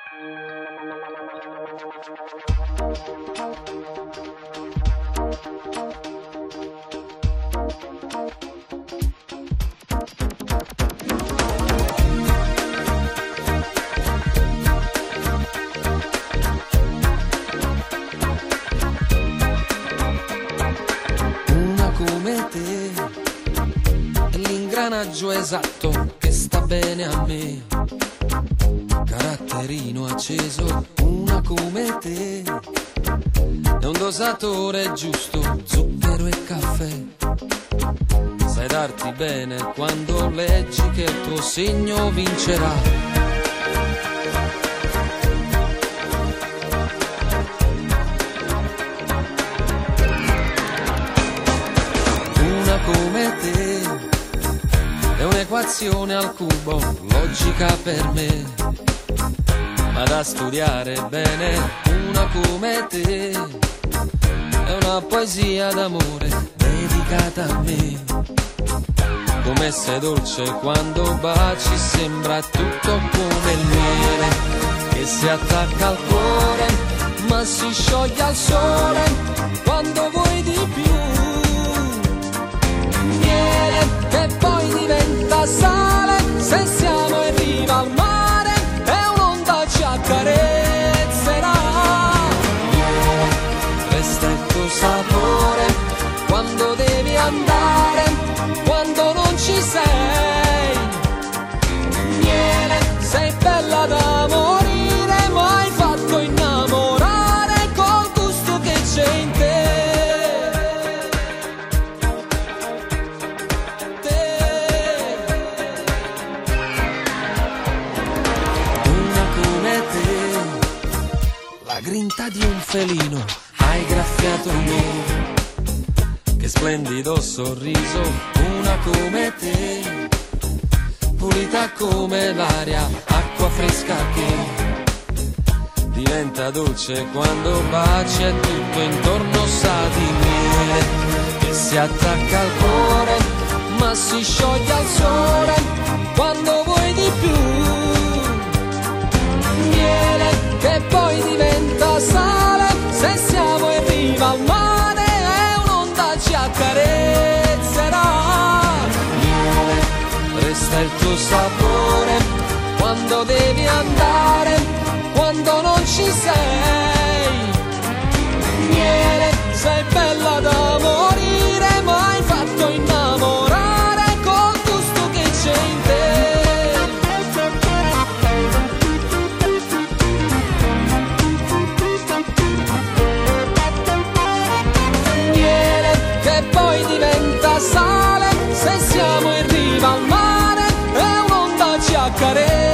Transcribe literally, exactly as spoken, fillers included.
Una come te è l'ingranaggio esatto che sta bene a me, caratterino acceso. Una come te è un dosatore giusto, zucchero e caffè. Sai darti bene quando leggi che il tuo segno vincerà. Una come te è un'equazione al cubo, logica per me, ma da studiare bene. Una come te è una poesia d'amore dedicata a me. Come sei dolce quando baci, sembra tutto come il miele che si attacca al cuore, ma si scioglie al sole quando vuoi di più. Miele che poi diventa sale, se siamo in riva al mare e un'onda ci accarezzerà. Miele, resta il tuo sapore quando devi andare, quando non ci sei. Miele, sei bella da morire, ma hai fatto innamorare col gusto che c'è in te. La grinta di un felino, hai graffiato me, che splendido sorriso. Una come te, pulita come l'aria, acqua fresca che diventa dolce quando baci e tutto intorno sa di miele che si attacca al cuore, ma si scioglie al sole quando vuoi di più. Miele che poi diventa sale, se siamo in riva al mare e un'onda ci accarezzerà. Miele, resta il tuo sapore quando devi andare, quando non ci sei. Miele, sei bella da morire, ma hai fatto innamorare col gusto che c'è in te. Poi diventa sale, se siamo in riva al mare e un'onda ci accarezza.